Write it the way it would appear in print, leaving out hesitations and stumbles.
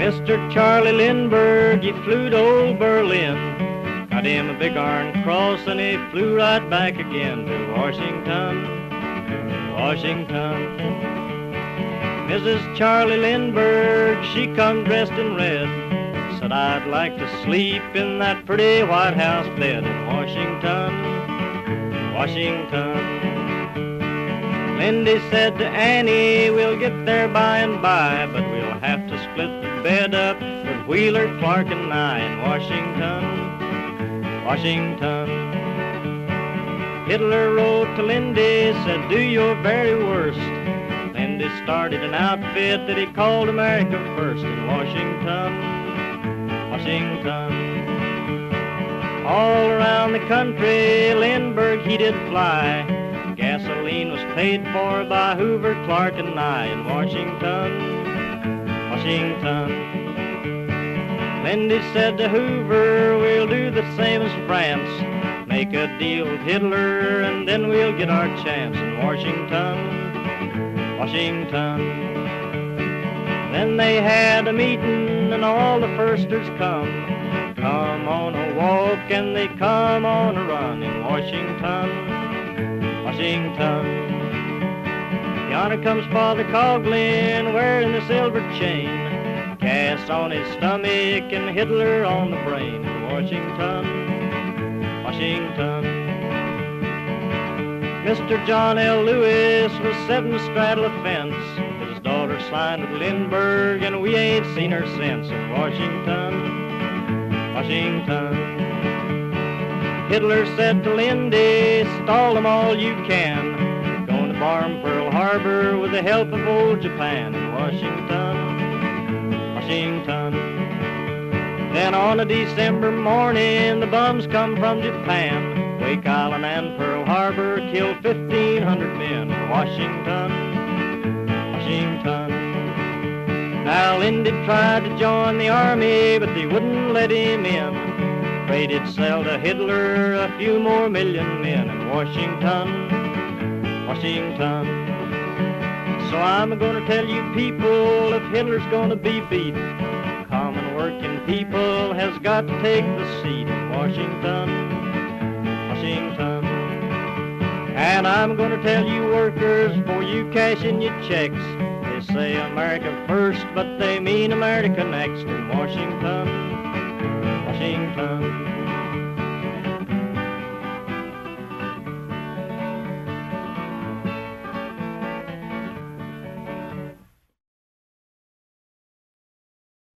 Mr. Charlie Lindbergh, he flew to old Berlin, got him a big iron cross, and he flew right back again to Washington, Washington. Mrs. Charlie Lindbergh, she come dressed in red, said, I'd like to sleep in that pretty White House bed in Washington, Washington. Lindy said to Annie, we'll get there by and by, but we'll have to split the bed up with Wheeler, Clark, and I in Washington, Washington. Hitler wrote to Lindy, said, do your very worst. Lindy started an outfit that he called America First in Washington, Washington. All around the country, Lindbergh he did fly. Gasoline was paid for by Hoover, Clark, and I in Washington, Washington. Lindy said to Hoover, we'll do the same as France. Make a deal with Hitler, and then we'll get our chance in Washington, Washington. Then they had a meeting, and all the firsters come on a walk, and they come on a run in Washington, Washington. Yonder comes Father Coughlin wearing the silver chain, gas on his stomach and Hitler on the brain in Washington, Washington. Mr. John L. Lewis was setting astraddle a fence. His daughter signed with Lindbergh, and we ain't seen her since in Washington, Washington. Hitler said to Lindy, stall them all you can. Going to bomb Pearl Harbor with the help of old Japan in Washington, Washington. Then on a December morning, the bums come from Japan. Wake Island and Pearl Harbor killed 1,500 men in Washington, Washington. Now Lindy tried to join the army, but they wouldn't let him in. Afraid he'd sell to Hitler a few more million men in Washington, Washington. So I'm gonna tell you people, if Hitler's gonna be beat, common working people has got to take the seat in Washington, Washington. And I'm gonna tell you workers, before you cash in your checks, they say America first, but they mean America next in Washington, Washington.